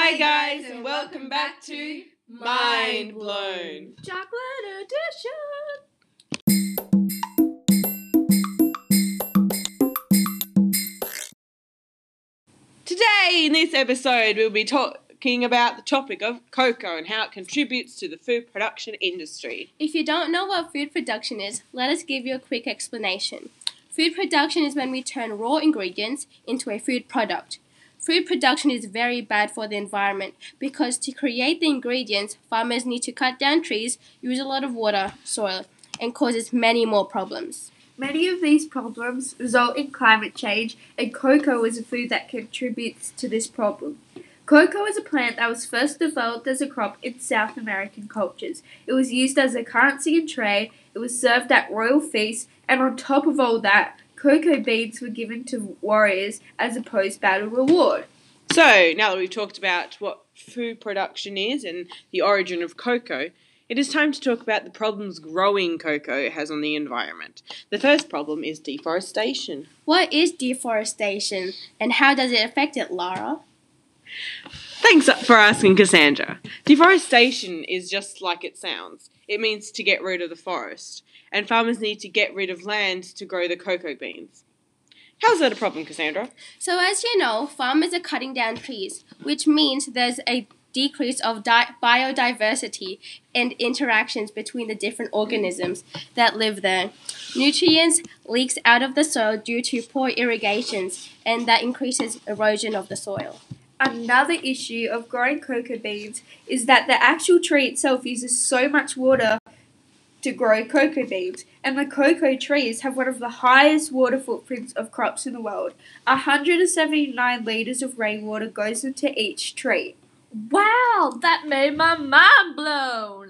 Hi guys, and welcome back to Mind Blown. Chocolate Edition. Today in this episode we'll be talking about the topic of cocoa and how it contributes to the food production industry. If you don't know what food production is, let us give you a quick explanation. Food production is when we turn raw ingredients into a food product. Food production is very bad for the environment because to create the ingredients, farmers need to cut down trees, use a lot of water, soil, and causes many more problems. Many of these problems result in climate change, and cocoa is a food that contributes to this problem. Cocoa is a plant that was first developed as a crop in South American cultures. It was used as a currency in trade, it was served at royal feasts, and on top of all that, cocoa beans were given to warriors as a post-battle reward. So, now that we've talked about what food production is and the origin of cocoa, it is time to talk about the problems growing cocoa has on the environment. The first problem is deforestation. What is deforestation, and how does it affect it, Lara? Thanks for asking, Cassandra. Deforestation is just like it sounds. It means to get rid of the forest, and farmers need to get rid of land to grow the cocoa beans. How's that a problem, Cassandra? So as you know, farmers are cutting down trees, which means there's a decrease of biodiversity and interactions between the different organisms that live there. Nutrients leaks out of the soil due to poor irrigations, and that increases erosion of the soil. Another issue of growing cocoa beans is that the actual tree itself uses so much water to grow cocoa beans, and the cocoa trees have one of the highest water footprints of crops in the world. 179 litres of rainwater goes into each tree. Wow, that made my mind blown!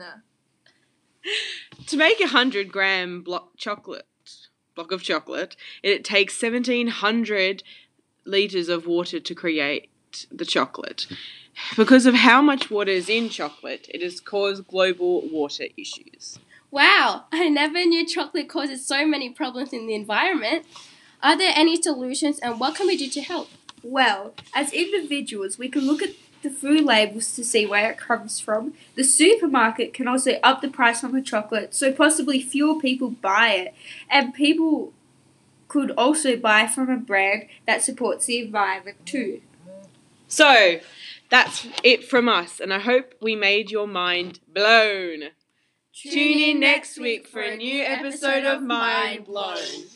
To make a 100-gram block of chocolate, it takes 1,700 litres of water to create the chocolate. Because of how much water is in chocolate, it has caused global water issues. Wow, I never knew chocolate causes so many problems in the environment. Are there any solutions, and what can we do to help? Well, as individuals, we can look at the food labels to see where it comes from. The supermarket can also up the price on the chocolate, so possibly fewer people buy it. And people could also buy from a brand that supports the environment too. So, that's it from us, and I hope we made your mind blown. Tune in next week for a new episode of Mind Blown.